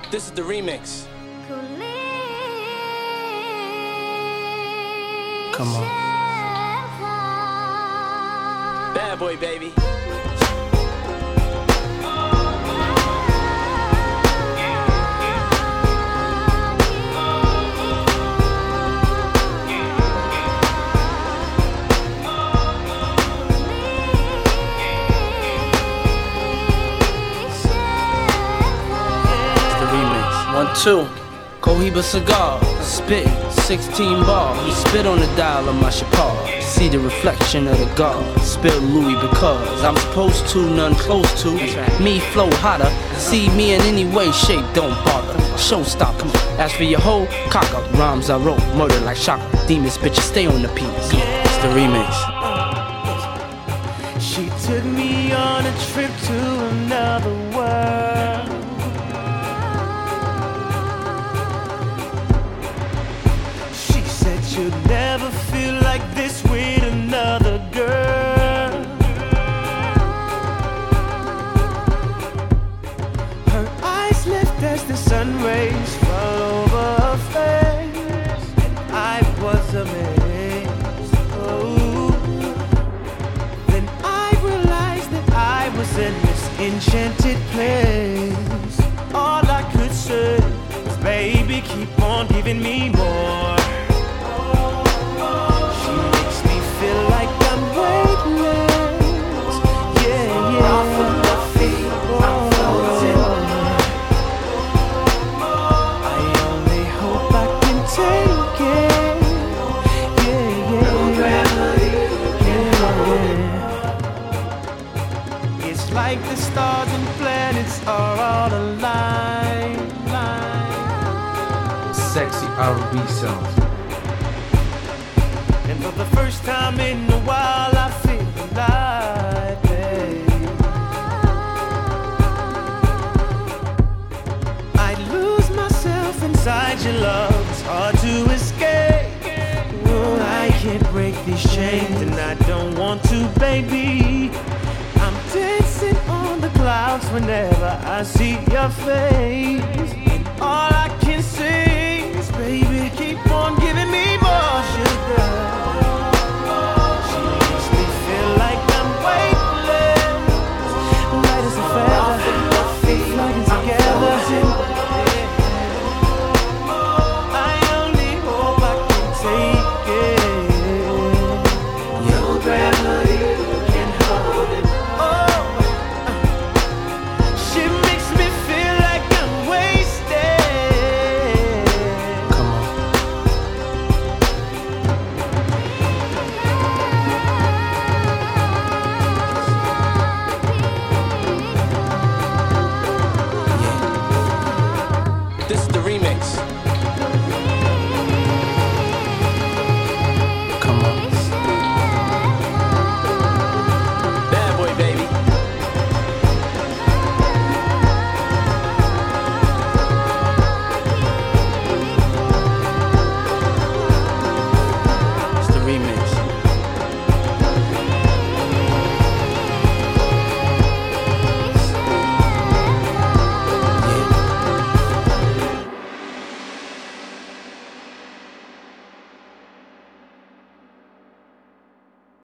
This is the remix. Come on. Bad boy, baby. It's the remix. 1, 2. Cohiba cigar, spit 16 bar. He spit on the dial of my Chapar. See the reflection of the guard. Spill Louis because I'm supposed to, none close to. Me flow hotter. See me in any way, shape, don't bother. Showstopper. As for your whole cock up, rhymes I wrote, murder like Shaka. Demons, bitches, stay on the piece. It's the remix. She took me on a trip to another world. She said you'll never feel like this with another girl. Her eyes left as the sun rays fall over her face, and I was amazed. Oh. Then I realized that I was in this enchanted place. All I could say was, baby, keep on giving me more. She makes me feel like I'm weightless. Yeah, yeah. Off of my feet, I'm floating. I only hope I can take it. Yeah, yeah. No gravity can hold it. It's like the stars and planets are all aligned. Sexy R&B songs. And for the first time in a while, I feel alive, babe. I lose myself inside your love. It's hard to escape. Oh, I can't break these chains, and I don't want to, baby. I'm dancing on the clouds whenever I see your face.